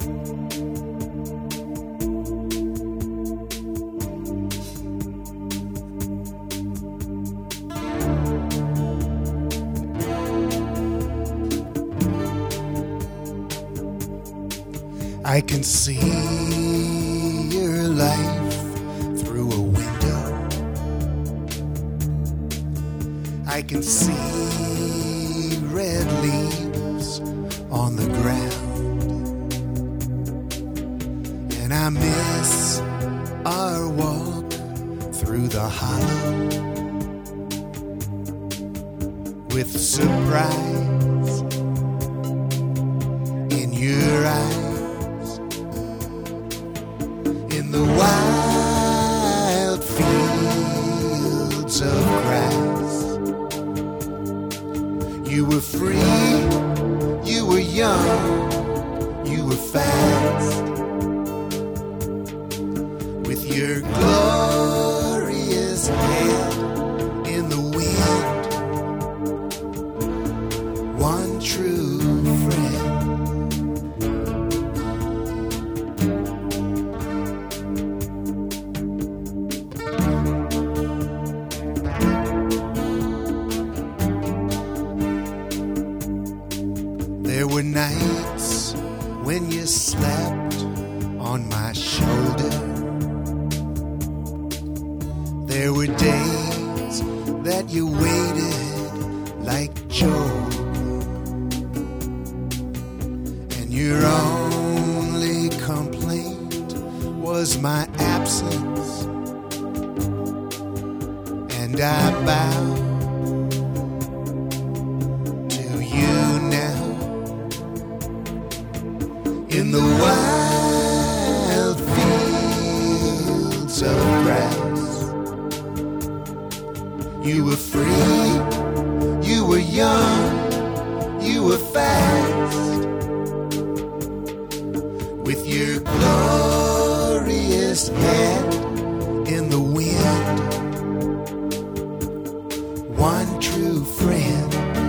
I can see your life through a window. I can see red leaves on the ground, and I miss our walk through the hollow with surprise in your eyes. In the wild fields of grass, you were free, you were young, you were fast. With your glorious head in the wind, one true friend. There were nights when you slept on my shoulder. There were days that you waited like Job, and your only complaint was my absence. And I bow to you now. In the wild fields of grass, you were free, you were young, you were fast. With your glorious head in the wind, one true friend.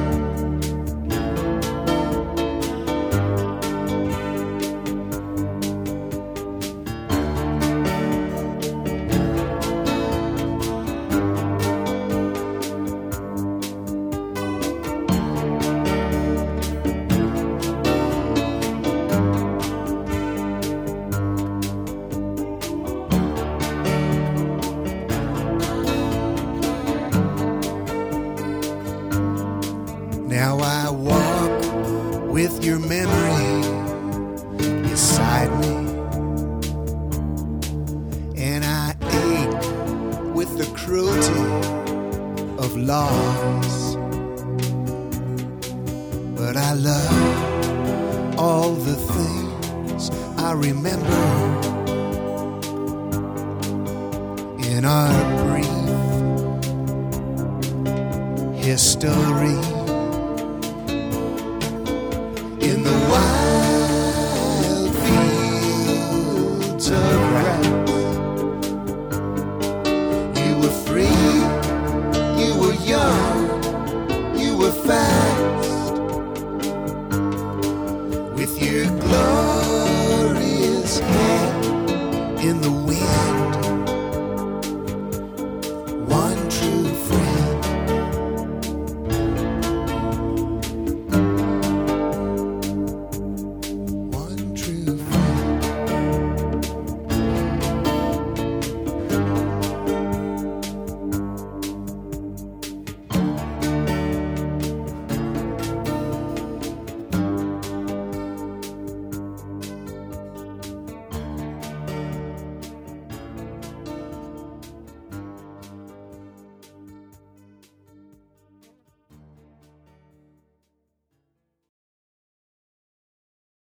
Now I walk with your memory beside me, and I ache with the cruelty of loss. But I love all the things I remember in our brief history. In the wild